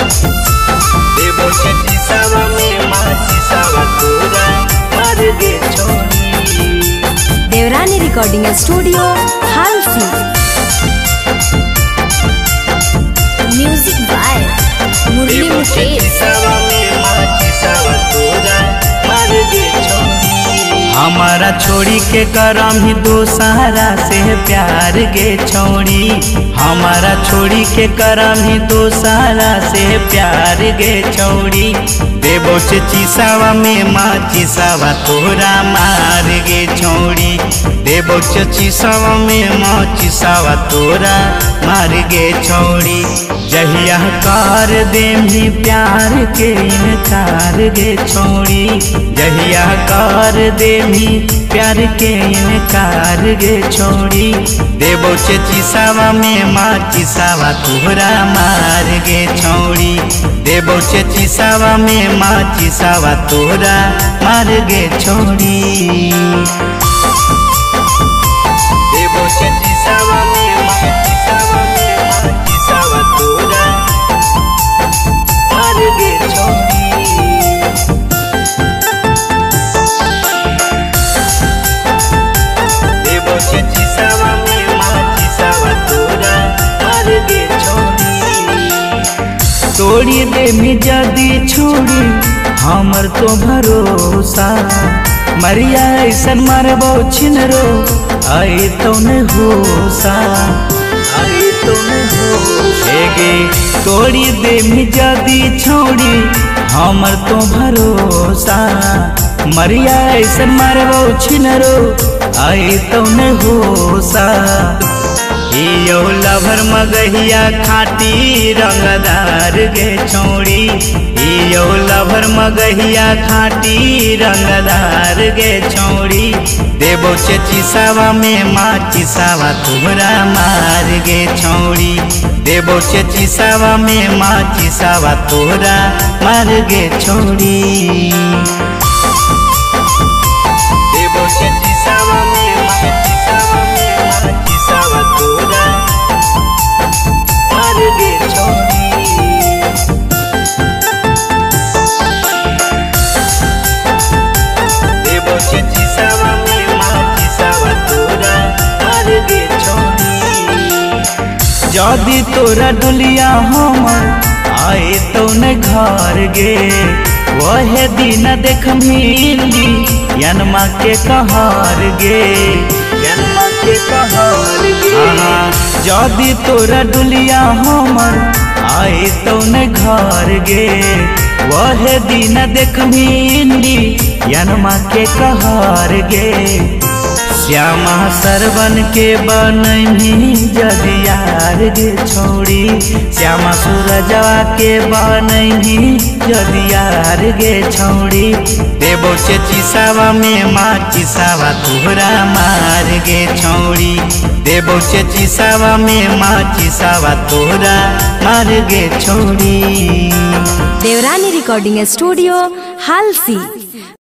देवो से चिसावा में माँ चिसावा तोरा मार गे छोड़ी। देवरानी रिकॉर्डिंग स्टूडियो हालसी। Music by Murli Mukesh. हमारा छोड़ी के करम ही दोसहरा से प्यार गे छोड़ी। हमारा छोड़ी के करम ही दोसहरा से प्यार गे छोड़ी। देवो से चिसावा में माँ चिसावा तोरा मार गे छोड़ी। देवो से चिसावा में माँ चिसावा तोरा मार गे छोड़ी। जहिया कर देम ही प्यार के इनकार गे छोड़ी। जहिया कर देम ही प्यार के इनकार गे छोड़ी। देवो से चिसावा में माँ चिसावा तोरा मार गे छोड़ी। देवो से चिसावा में माँ चिसावा तोरा मार गे छोड़ी। देवो से चिसावा में माँ चिसावा तोरा मार गे छोड़ी। देवो से चिसावा में माँ चिसावा तोरा मार गे छोड़ी। तोड़ी दे मी जदी छोड़ी हमर तो भरोसा। मरिया ऐसन मारबो छिनरो आई तो न होसा। आई तो न होगे तोड़ी दे मी जदी छोड़ी हमर तो भरोसा। मरिया ऐसन मारबो छिनरो आई तो न होसा। यो लभर मगहिया खाटी रंगदार गे छोड़ी। यो लभर मगहिया खाटी रंगदार गे छोड़ी। देवो से चिसावा में माँ चिसावा तोरा मार गे छोड़ी। देवो से चिसावा में माँ चिसावा तोरा मार गे छोड़ी। देवो से चिसावा में माँ चिसावा तोरा मार गे छोड़ी। देवो से चिसावा में माँ चिसावा तोरा मार गे छोड़ी। जदी तोरा डुलिया हमर आए तो न घर गे। वह दिन देख मिली यनमा के कहर गे। यनमा के कहर गे। जदी तोरा डुलिया हमर आए तो न घर गे। वह दिन देख मिली यनमा के कहर गे। श्यामा सरवन के बनही जदियार गे छोड़ी। श्यामा सूरजवा के बनही जदियार गे छोड़ी। देवो से चिसावा में माँ चिसावा तोरा मार गे छोड़ी। देवो से चिसावा में माँ चिसावा तोरा मार गे छोड़ी। देवरानी रिकॉर्डिंग स्टूडियो हालसी।